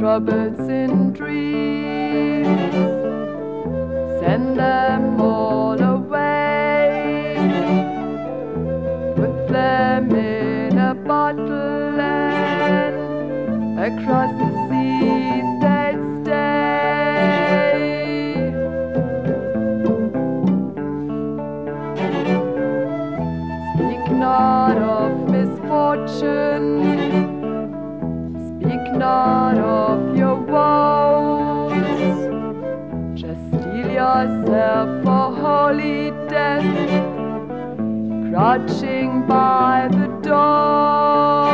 troubles in dreams, send them all away, put them in a bottle and across the seas they'd stay. Speak not of misfortune, speak not of your woes, just steel yourself for holy death, crouching by the door.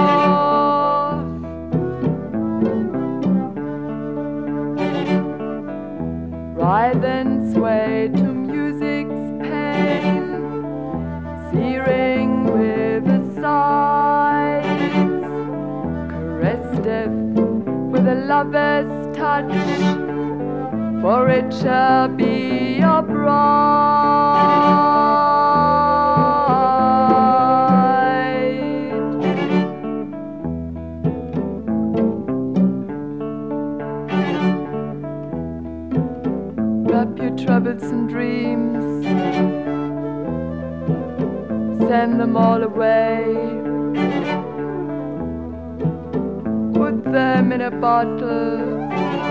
Writhe and sway to music's pain, searing with the sighs, caress death with a lover's touch, for it shall be your bride. Wrap your troubles in dreams, send them all away, put them in a bottle,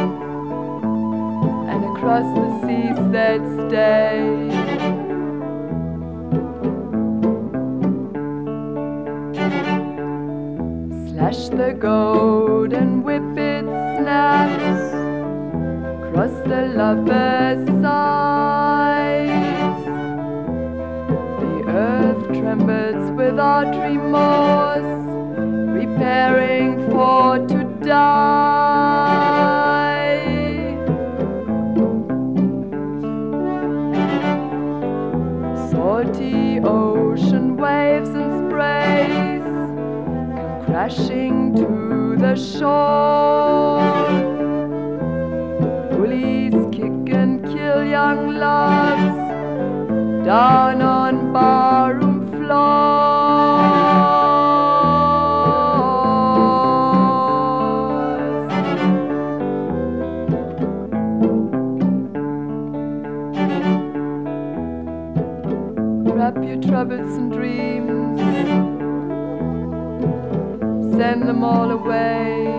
and across the seas they'd stay. Slash the goat and whip it snaps across the lover's sides. The earth trembles without remorse, preparing for to die. Salty ocean waves and sprays come crashing to the shore. Bullies kick and kill young loves down on barroom floors. Wrap your troubles in dreams, send them all away,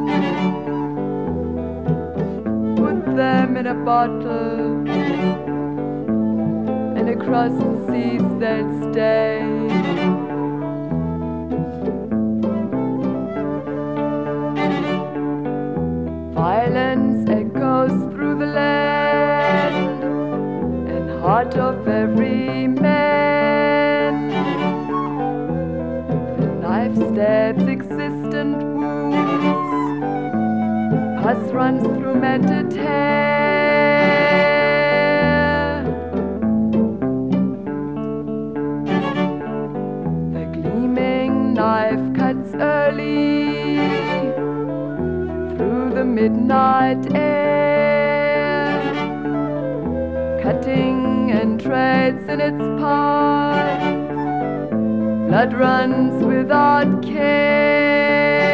put them in a bottle, and across the seas they'll stay. Violence echoes through the land and heart of every man. The knife stabs existent wounds, pus runs through matted hair. The gleaming knife cuts early through the midnight air, cutting and treads in its path. Blood runs without care.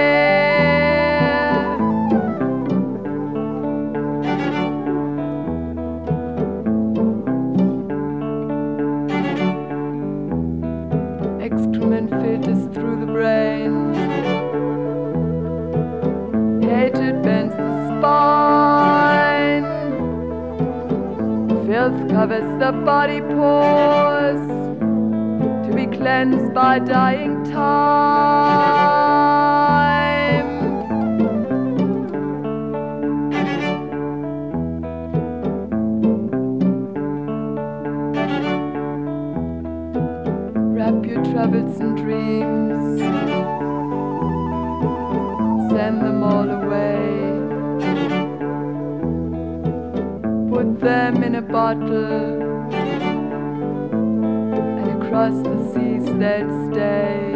Excrement filters through the brain, hatred bends the spine, filth covers the body pores, to be cleansed by dying time. Wrap your troubles in dreams, send them all away, put them in a bottle, and across the seas they'll stay.